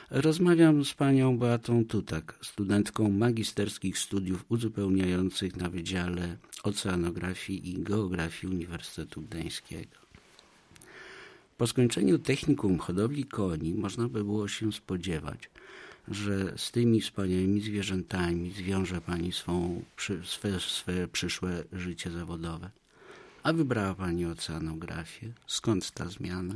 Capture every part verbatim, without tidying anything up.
Rozmawiam z panią Beatą Tutak, studentką magisterskich studiów uzupełniających na Wydziale Oceanografii i Geografii Uniwersytetu Gdańskiego. Po skończeniu technikum hodowli koni można by było się spodziewać, że z tymi wspaniałymi zwierzętami zwiąże pani swą, swe, swe przyszłe życie zawodowe. A wybrała pani oceanografię. Skąd ta zmiana?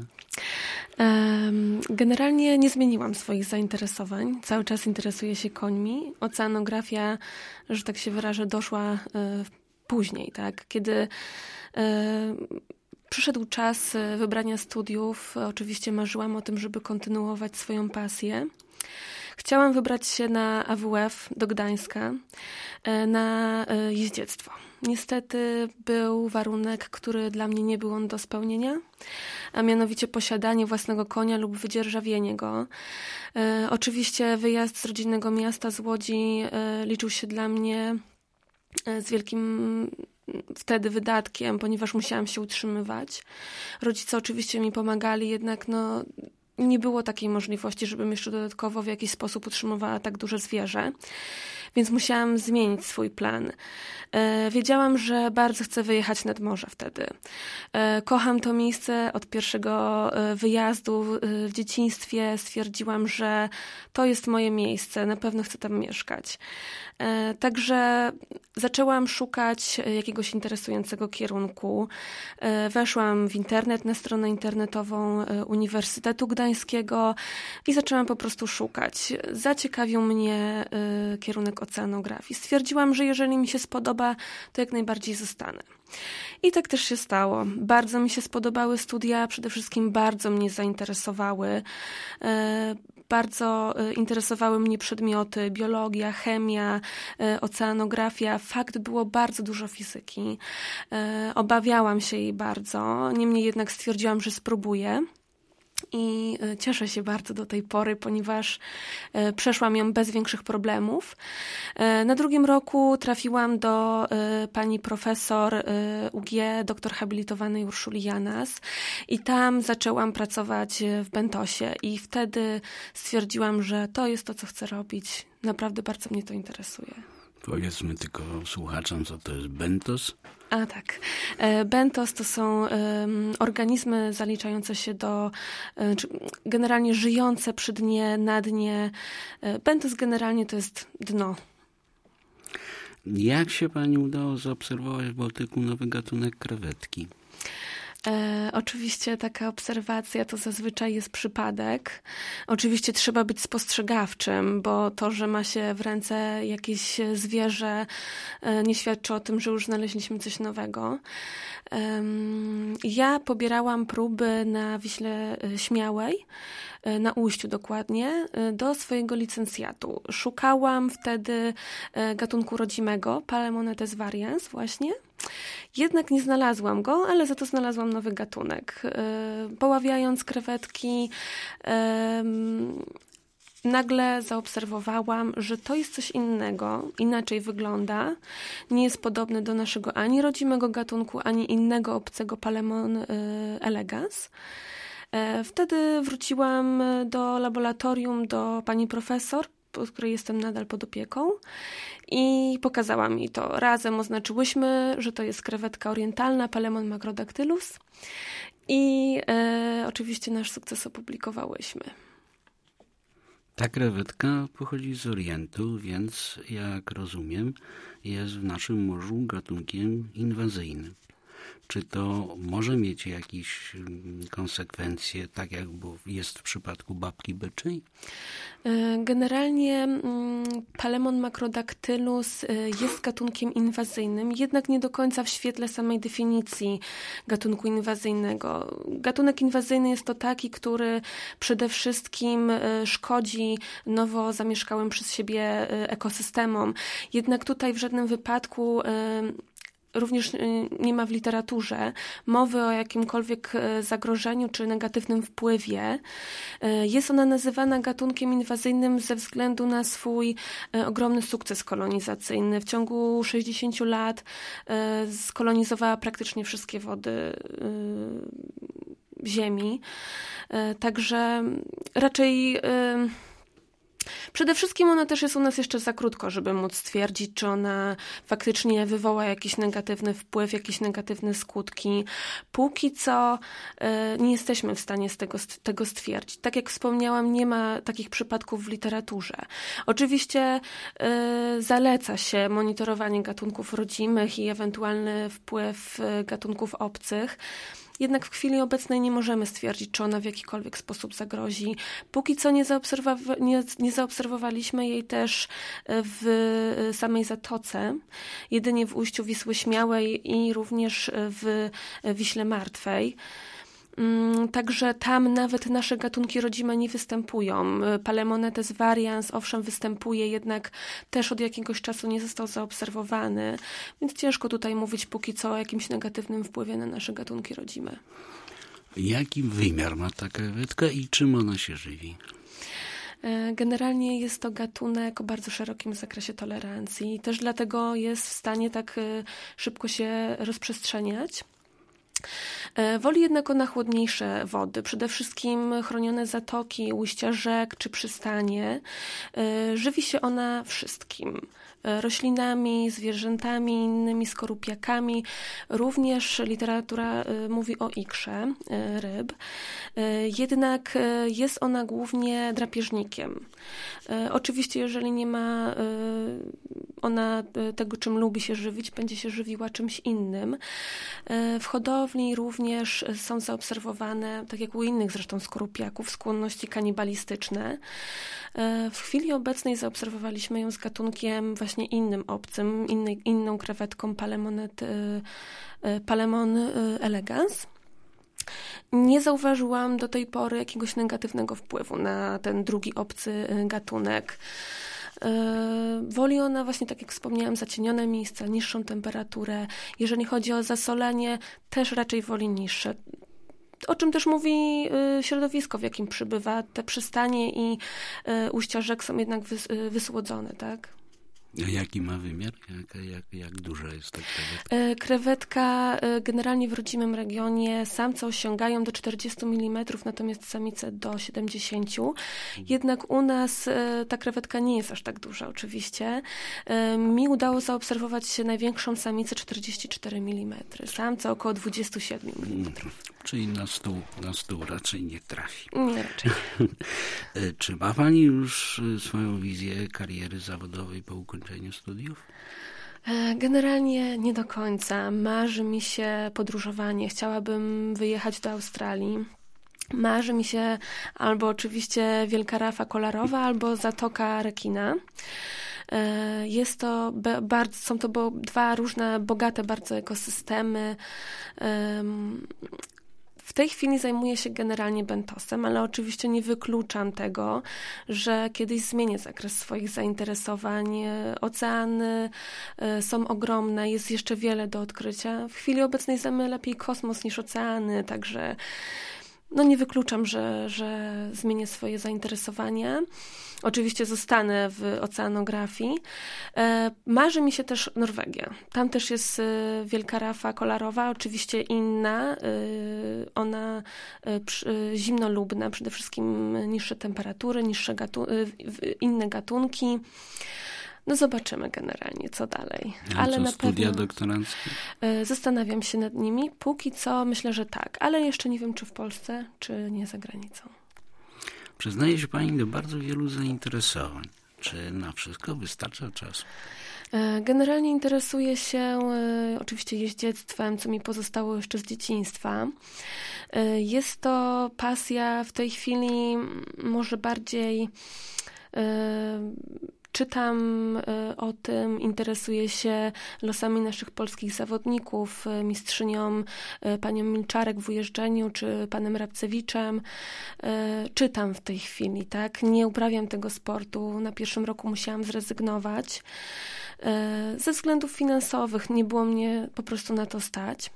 Generalnie nie zmieniłam swoich zainteresowań. Cały czas interesuję się końmi. Oceanografia, że tak się wyrażę, doszła później, tak? Kiedy przyszedł czas wybrania studiów, oczywiście marzyłam o tym, żeby kontynuować swoją pasję. Chciałam wybrać się na A W F do Gdańska na jeździectwo. Niestety był warunek, który dla mnie nie był on do spełnienia, a mianowicie posiadanie własnego konia lub wydzierżawienie go. E, oczywiście wyjazd z rodzinnego miasta, z Łodzi, e, liczył się dla mnie e, z wielkim wtedy wydatkiem, ponieważ musiałam się utrzymywać. Rodzice oczywiście mi pomagali, jednak no, nie było takiej możliwości, żebym jeszcze dodatkowo w jakiś sposób utrzymywała tak duże zwierzę. Więc musiałam zmienić swój plan. E, wiedziałam, że bardzo chcę wyjechać nad morze wtedy. E, kocham to miejsce od pierwszego wyjazdu w dzieciństwie. Stwierdziłam, że to jest moje miejsce, na pewno chcę tam mieszkać. E, także zaczęłam szukać jakiegoś interesującego kierunku. E, weszłam w internet, na stronę internetową Uniwersytetu Gdańskiego i zaczęłam po prostu szukać. Zaciekawił mnie e, kierunek oceanografii. Stwierdziłam, że jeżeli mi się spodoba, to jak najbardziej zostanę. I tak też się stało. Bardzo mi się spodobały studia, przede wszystkim bardzo mnie zainteresowały. Bardzo interesowały mnie przedmioty, biologia, chemia, oceanografia. Fakt, było bardzo dużo fizyki. Obawiałam się jej bardzo, niemniej jednak stwierdziłam, że spróbuję. I cieszę się bardzo do tej pory, ponieważ przeszłam ją bez większych problemów. Na drugim roku trafiłam do pani profesor U G, doktor habilitowanej Urszuli Janas i tam zaczęłam pracować w Bentosie i wtedy stwierdziłam, że to jest to, co chcę robić. Naprawdę bardzo mnie to interesuje. Powiedzmy tylko słuchaczom, co to jest Bentos. A tak. Bentos to są um, organizmy zaliczające się do, um, generalnie żyjące przy dnie, na dnie. Bentos generalnie to jest dno. Jak się pani udało zaobserwować w Bałtyku nowy gatunek krewetki? E, oczywiście taka obserwacja to zazwyczaj jest przypadek. Oczywiście trzeba być spostrzegawczym, bo to, że ma się w ręce jakieś zwierzę, e, nie świadczy o tym, że już znaleźliśmy coś nowego. E, ja pobierałam próby na Wiśle Śmiałej, na Ujściu dokładnie, do swojego licencjatu. Szukałam wtedy gatunku rodzimego, Palemonetes varians właśnie. Jednak nie znalazłam go, ale za to znalazłam nowy gatunek. Poławiając krewetki, nagle zaobserwowałam, że to jest coś innego, inaczej wygląda. Nie jest podobny do naszego ani rodzimego gatunku, ani innego obcego Palemon elegans. Wtedy wróciłam do laboratorium, do pani profesor, pod której jestem nadal pod opieką i pokazała mi to. Razem oznaczyłyśmy, że to jest krewetka orientalna, Palemon macrodactylus i e, oczywiście nasz sukces opublikowałyśmy. Ta krewetka pochodzi z Orientu, więc jak rozumiem, jest w naszym morzu gatunkiem inwazyjnym. Czy to może mieć jakieś konsekwencje, tak jak jest w przypadku babki byczej? Generalnie Palemon macrodactylus jest gatunkiem inwazyjnym, jednak nie do końca w świetle samej definicji gatunku inwazyjnego. Gatunek inwazyjny jest to taki, który przede wszystkim szkodzi nowo zamieszkałym przez siebie ekosystemom. Jednak tutaj w żadnym wypadku również nie ma w literaturze mowy o jakimkolwiek zagrożeniu czy negatywnym wpływie. Jest ona nazywana gatunkiem inwazyjnym ze względu na swój ogromny sukces kolonizacyjny. W ciągu sześćdziesięciu lat skolonizowała praktycznie wszystkie wody Ziemi. Także raczej Przede wszystkim ona też jest u nas jeszcze za krótko, żeby móc stwierdzić, czy ona faktycznie wywoła jakiś negatywny wpływ, jakieś negatywne skutki. Póki co y, nie jesteśmy w stanie z tego, z tego stwierdzić. Tak jak wspomniałam, nie ma takich przypadków w literaturze. Oczywiście y, zaleca się monitorowanie gatunków rodzimych i ewentualny wpływ y, gatunków obcych. Jednak w chwili obecnej nie możemy stwierdzić, czy ona w jakikolwiek sposób zagrozi. Póki co nie, zaobserwowa- nie, nie zaobserwowaliśmy jej też w samej Zatoce, jedynie w ujściu Wisły Śmiałej i również w Wiśle Martwej. Także tam nawet nasze gatunki rodzime nie występują. Palemonetes varians owszem występuje, jednak też od jakiegoś czasu nie został zaobserwowany, więc ciężko tutaj mówić póki co o jakimś negatywnym wpływie na nasze gatunki rodzime. Jaki wymiar ma ta krewetka i czym ona się żywi? Generalnie jest to gatunek o bardzo szerokim zakresie tolerancji. Też dlatego jest w stanie tak szybko się rozprzestrzeniać. Woli jednak ona chłodniejsze wody, przede wszystkim chronione zatoki, ujścia rzek czy przystanie. Żywi się ona wszystkim. Roślinami, zwierzętami, innymi skorupiakami. Również literatura mówi o ikrze ryb. Jednak jest ona głównie drapieżnikiem. Oczywiście, jeżeli nie ma ona tego, czym lubi się żywić, będzie się żywiła czymś innym. W hodowli również są zaobserwowane, tak jak u innych zresztą skorupiaków, skłonności kanibalistyczne. W chwili obecnej zaobserwowaliśmy ją z gatunkiem właśnie innym obcym, innej, inną krewetką Palemonet, Palemon elegans. Nie zauważyłam do tej pory jakiegoś negatywnego wpływu na ten drugi obcy gatunek. Woli ona właśnie, tak jak wspomniałam, zacienione miejsca, niższą temperaturę. Jeżeli chodzi o zasolenie, też raczej woli niższe. O czym też mówi środowisko, w jakim przybywa. Te przystanie i ujścia rzek są jednak wysłodzone, tak? A jaki ma wymiar? Jak, jak, jak duża jest ta krewetka? Krewetka generalnie w rodzimym regionie samce osiągają do czterdziestu milimetrów, natomiast samice do siedemdziesięciu. Jednak u nas ta krewetka nie jest aż tak duża oczywiście. Mi udało zaobserwować największą samicę czterdzieści cztery milimetry, samce około dwadzieścia siedem milimetrów. Czyli na stół, na stół raczej nie trafi. Nie, raczej nie. Czy ma Pani już swoją wizję kariery zawodowej po ukończeniu studiów? Generalnie nie do końca. Marzy mi się podróżowanie. Chciałabym wyjechać do Australii. Marzy mi się albo oczywiście Wielka Rafa Kolarowa, albo Zatoka Rekina. Jest to bardzo, są to dwa różne, bogate bardzo ekosystemy. W tej chwili zajmuję się generalnie bentosem, ale oczywiście nie wykluczam tego, że kiedyś zmienię zakres swoich zainteresowań. Oceany są ogromne, jest jeszcze wiele do odkrycia. W chwili obecnej znamy lepiej kosmos niż oceany, także no nie wykluczam, że, że zmienię swoje zainteresowania. Oczywiście zostanę w oceanografii. Marzy mi się też Norwegia. Tam też jest Wielka Rafa Kolarowa, oczywiście inna. Ona zimnolubna, przede wszystkim niższe temperatury, niższe gatu- inne gatunki. No zobaczymy generalnie, co dalej. A ale co, na studia pewno doktoranckie? Zastanawiam się nad nimi. Póki co myślę, że tak, ale jeszcze nie wiem, czy w Polsce, czy nie za granicą. Przyznaje się Pani do bardzo wielu zainteresowań. Czy na wszystko wystarcza czasu? Generalnie interesuję się oczywiście jeździectwem, co mi pozostało jeszcze z dzieciństwa. Jest to pasja w tej chwili może bardziej... Czytam o tym, interesuję się losami naszych polskich zawodników, mistrzynią panią Milczarek w ujeżdżeniu, czy panem Rabcewiczem. Czytam w tej chwili, tak? Nie uprawiam tego sportu. Na pierwszym roku musiałam zrezygnować. Ze względów finansowych nie było mnie po prostu na to stać.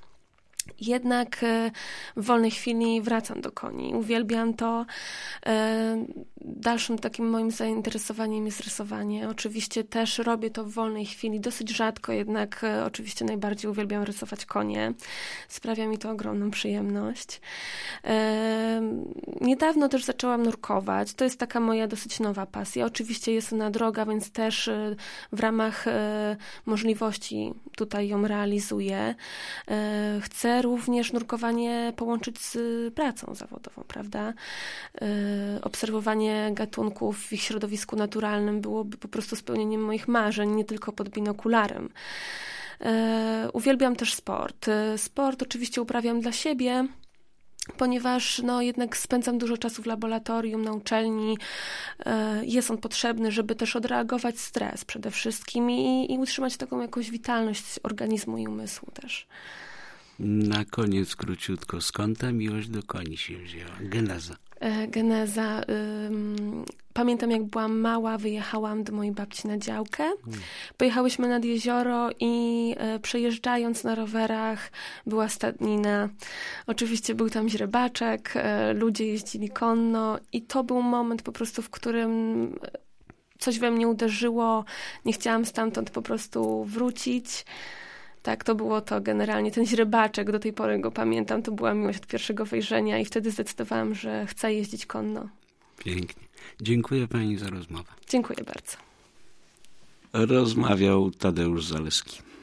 Jednak w wolnej chwili wracam do koni. Uwielbiam to. dalszym takim moim zainteresowaniem jest rysowanie. Oczywiście też robię to w wolnej chwili, dosyć rzadko, jednak e, oczywiście najbardziej uwielbiam rysować konie. Sprawia mi to ogromną przyjemność. E, niedawno też zaczęłam nurkować. To jest taka moja dosyć nowa pasja. Oczywiście jest ona droga, więc też e, w ramach e, możliwości tutaj ją realizuję. E, chcę również nurkowanie połączyć z pracą zawodową, prawda? E, obserwowanie gatunków w ich środowisku naturalnym byłoby po prostu spełnieniem moich marzeń, nie tylko pod binokularem. E, uwielbiam też sport. E, sport oczywiście uprawiam dla siebie, ponieważ no, jednak spędzam dużo czasu w laboratorium, na uczelni. E, jest on potrzebny, żeby też odreagować stres przede wszystkim i, i utrzymać taką jakąś witalność organizmu i umysłu też. Na koniec króciutko, skąd ta miłość do koni się wzięła? Geneza. E, geneza. Ym, pamiętam, jak byłam mała, wyjechałam do mojej babci na działkę. Hmm. Pojechałyśmy nad jezioro i e, przejeżdżając na rowerach była stadnina. Oczywiście był tam źrebaczek, e, ludzie jeździli konno i to był moment po prostu, w którym coś we mnie uderzyło. Nie chciałam stamtąd po prostu wrócić. Tak, to było to generalnie. Ten źrebaczek, do tej pory go pamiętam, to była miłość od pierwszego wejrzenia i wtedy zdecydowałam, że chcę jeździć konno. Pięknie. Dziękuję pani za rozmowę. Dziękuję bardzo. Rozmawiał Tadeusz Zaleski.